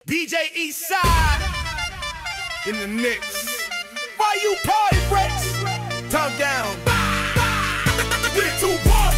DJ Eastside in the mix. Why you party breaks? Tongue down. Get to one.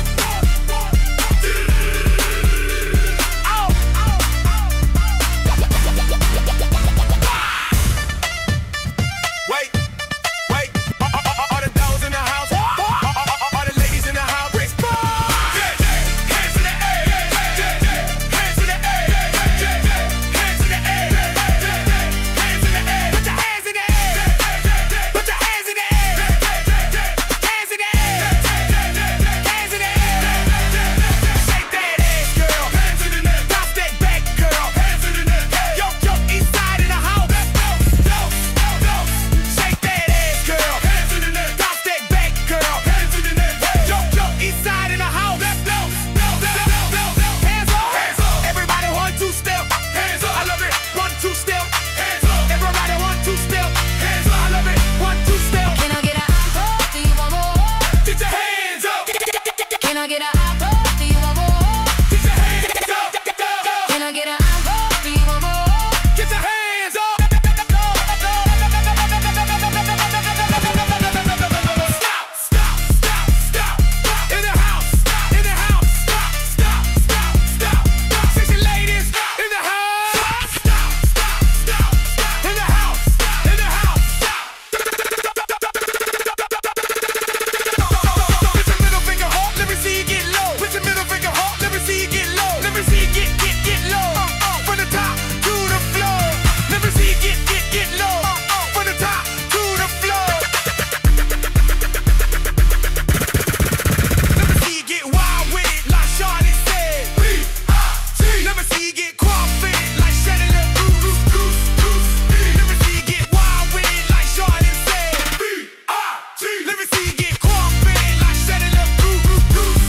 Wait. Are the dogs in the house? Are the ladies in the house? Hands in the air. Hands in the air. Hands in the air. Hands in the air. Put your hands in the air. Put your hands in the air. Hands in the air. Hands in the air. Shake that ass, girl. Hands in the air. Bounce that back, girl. Hands in the air. Yo, Eastside in the house. Shake that ass, girl. Hands in the air. Bounce that back, girl. Hands in the air. Yo, Eastside in the house. Hands up. Everybody 1, 2 step. Hands up. I love it. 1, 2 step. Hands up. Everybody 1, 2 step. Hands up. I love it. 1, 2 step. Can I get a apple? Do you want more? Get your hands up. Can I get a apple? Do you want more? Get your hands up. Can I get a apple? Do you want more? Get your hands up. Stop. In the house. Stop. Sexy ladies in the house. Stop. In the house. Put your middle finger up, let me see you get low. Put your middle finger up, let me see you get low. Let me see you get low. From the top to the floor. Let me see you get low. From the top to the floor. Let me see you get wild with it, like Shawty said. Let me see you get crawfish, like Shannon and Goose. Let me see you get wild with it, like Shawty said. Let me see you get crawfish, like Shannon and Goose.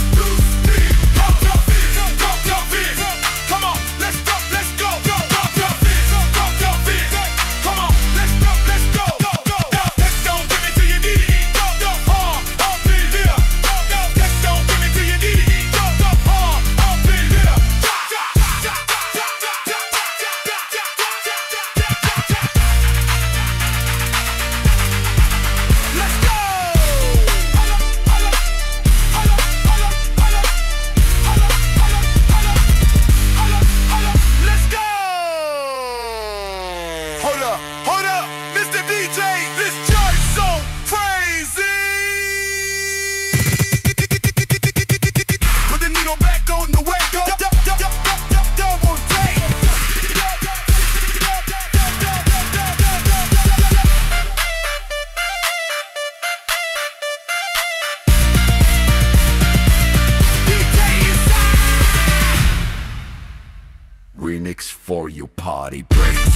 Go fish. Come on, let's go. Go fish. Come on, let's go. Let's don't give it till you need it. Go hard, up in here. Let's don't give it till you need it. Go hard, up in here. Let's go. Let's go. Hold up, Mr. DJ, this joint's so crazy. Put the needle back on the way. Double take. DJ Eastside. Remix for you party breaks.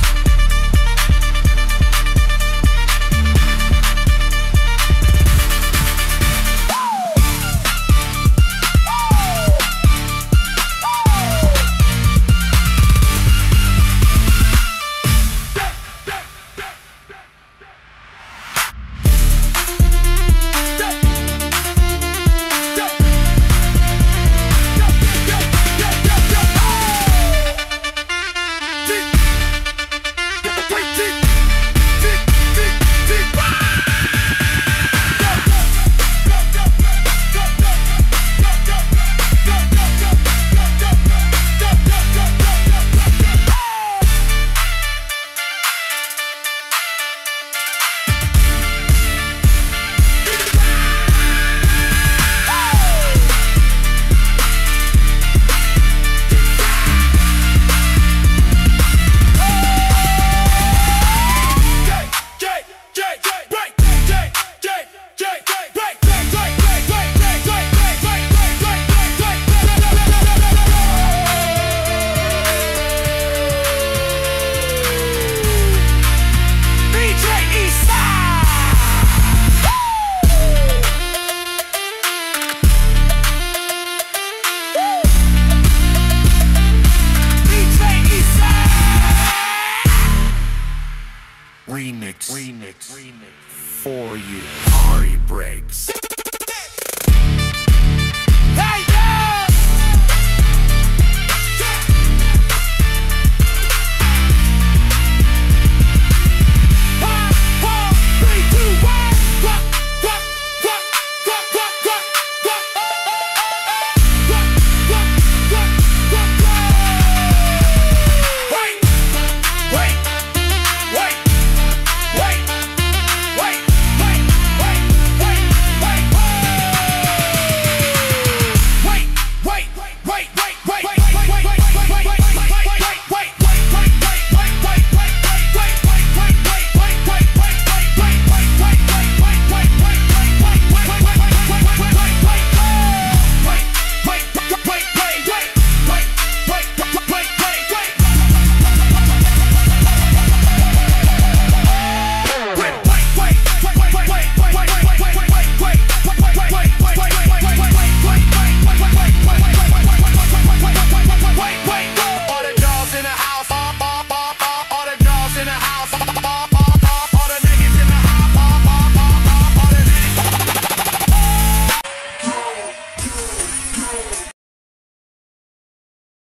Remix for you party breaks.